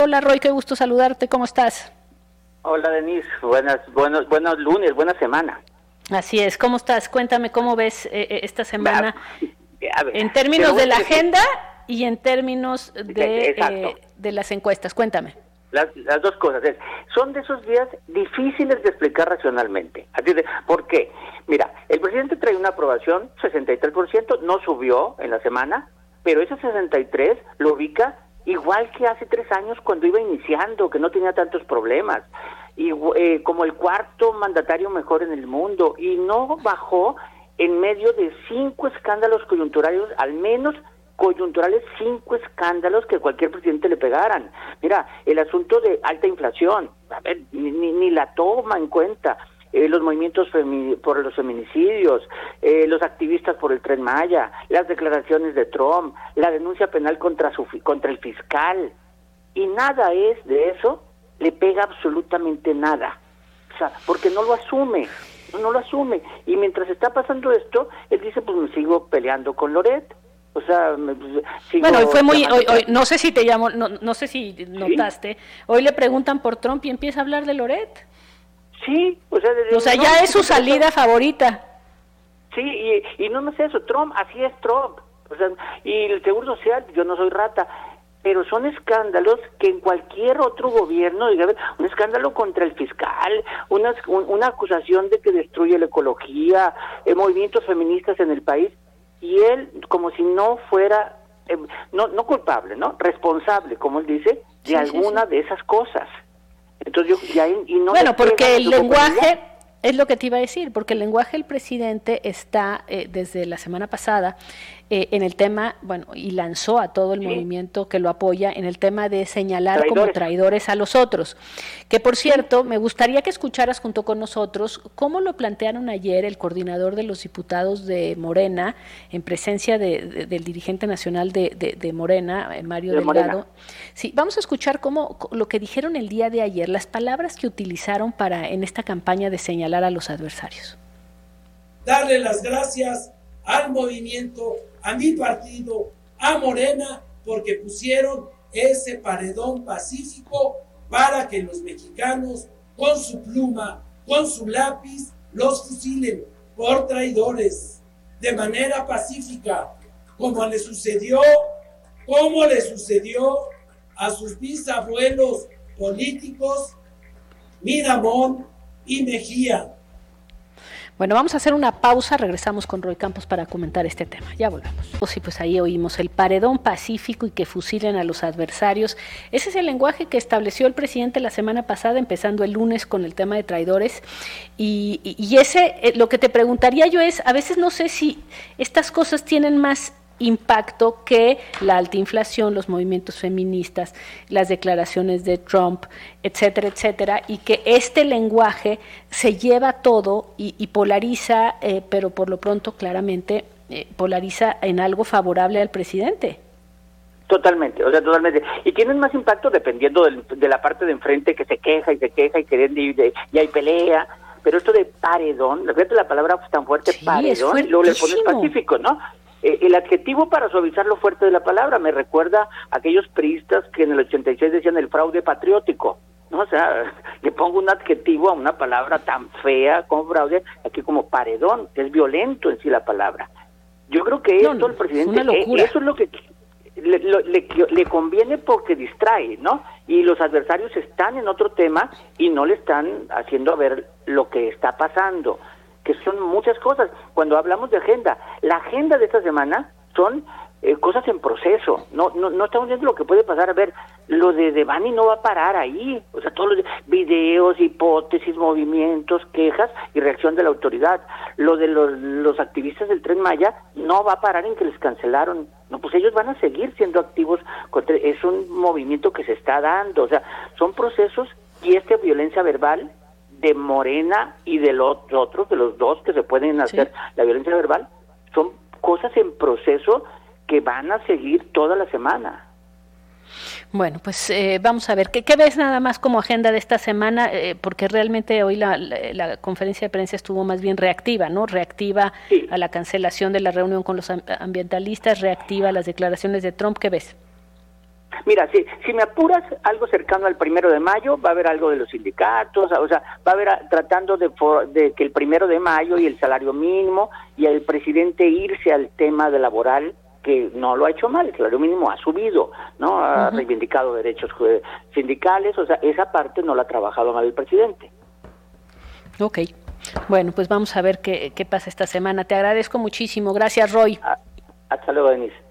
Hola Roy, qué gusto saludarte, ¿cómo estás? Hola Denise, buenos lunes, buena semana. Así es, ¿cómo estás? Cuéntame cómo ves esta semana A ver, en te lo términos voy de a la decir. agenda y en términos Exacto, de las encuestas. Cuéntame. las dos cosas. Son de esos días difíciles de explicar racionalmente. Así de, ¿por qué? Mira, el presidente trae una aprobación, 63%, no subió en la semana, pero ese 63 lo ubica igual que hace 3 años cuando iba iniciando, que no tenía tantos problemas. Y como el cuarto mandatario mejor en el mundo, y no bajó en medio de 5 escándalos coyunturales, al menos coyunturales, 5 escándalos que cualquier presidente le pegaran. Mira, el asunto de alta inflación, a ver, ni la toma en cuenta. Los movimientos por los feminicidios, los activistas por el Tren Maya, las declaraciones de Trump, la denuncia penal contra el fiscal, y nada es de eso, le pega absolutamente nada, o sea, porque no lo asume, no lo asume, y mientras está pasando esto, él dice, pues me sigo peleando con Loret, o sea, sigo... Bueno, hoy fue hoy, no sé si te llamó, no sé si notaste, ¿sí? Hoy le preguntan por Trump y empieza a hablar de Loret. Sí, o sea, no, ya es su salida favorita. Sí, y no es eso, Trump, así es Trump, o sea, y el Seguro Social, yo no soy rata, pero son escándalos que en cualquier otro gobierno, digamos, un escándalo contra el fiscal, una acusación de que destruye la ecología, movimientos feministas en el país, y él como si no fuera, no culpable, ¿no? Responsable, como él dice, de alguna de esas cosas. Entonces bueno, porque el lenguaje, es lo que te iba a decir, porque el lenguaje del presidente está desde la semana pasada en el tema, bueno, y lanzó a todo el movimiento que lo apoya en el tema de señalar como traidores a los otros. Que por cierto, me gustaría que escucharas junto con nosotros cómo lo plantearon ayer el coordinador de los diputados de Morena, en presencia del dirigente nacional de Morena, Mario Delgado. Sí, vamos a escuchar cómo lo que dijeron el día de ayer, las palabras que utilizaron en esta campaña de señalar a los adversarios. Darle las gracias al movimiento, a mi partido, a Morena, porque pusieron ese paredón pacífico para que los mexicanos, con su pluma, con su lápiz, los fusilen por traidores, de manera pacífica, como le sucedió a sus bisabuelos políticos, Miramón y Mejía. Bueno, vamos a hacer una pausa, regresamos con Roy Campos para comentar este tema. Ya volvemos. Sí, pues ahí oímos el paredón pacífico y que fusilen a los adversarios. Ese es el lenguaje que estableció el presidente la semana pasada, empezando el lunes con el tema de traidores. Y ese, lo que te preguntaría yo es, a veces no sé si estas cosas tienen más impacto que la alta inflación, los movimientos feministas, las declaraciones de Trump, etcétera, etcétera, y que este lenguaje se lleva todo y polariza, pero por lo pronto claramente polariza en algo favorable al presidente. Totalmente, o sea, totalmente. Y tienen más impacto dependiendo de la parte de enfrente que se queja y y hay pelea. Pero esto de paredón, fíjate la palabra tan fuerte, sí, paredón, y luego le pones pacífico, ¿no? El adjetivo para suavizar lo fuerte de la palabra me recuerda a aquellos priistas que en el 86 decían el fraude patriótico, ¿no? O sea, le pongo un adjetivo a una palabra tan fea como fraude, aquí como paredón, que es violento en sí la palabra. Yo creo que esto al presidente, eso es lo que le conviene porque distrae, ¿no? Y los adversarios están en otro tema y no le están haciendo ver lo que está pasando, que son muchas cosas. Cuando hablamos de agenda, la agenda de esta semana son cosas en proceso, no estamos viendo lo que puede pasar. A ver, lo de Devani no va a parar ahí, o sea, todos los videos, hipótesis, movimientos, quejas y reacción de la autoridad. Lo de los activistas del Tren Maya no va a parar en que les cancelaron, no, pues ellos van a seguir siendo activos, es un movimiento que se está dando, o sea, son procesos. Y esta violencia verbal de Morena y de los otros, de los dos que se pueden hacer, sí, la violencia verbal, son cosas en proceso que van a seguir toda la semana. Bueno, pues vamos a ver, ¿qué ves nada más como agenda de esta semana? Porque realmente hoy la conferencia de prensa estuvo más bien reactiva, ¿no? Reactiva, sí, a la cancelación de la reunión con los ambientalistas, reactiva a las declaraciones de Trump. ¿Qué ves? Mira, si me apuras algo cercano al 1 de mayo, va a haber algo de los sindicatos, o sea, va a haber tratando de que el 1 de mayo y el salario mínimo y el presidente irse al tema de laboral, que no lo ha hecho mal, el salario mínimo ha subido, ¿no? Ha reivindicado derechos sindicales, o sea, esa parte no la ha trabajado mal el presidente. Ok, bueno, pues vamos a ver qué pasa esta semana. Te agradezco muchísimo. Gracias, Roy. Hasta luego, Denise.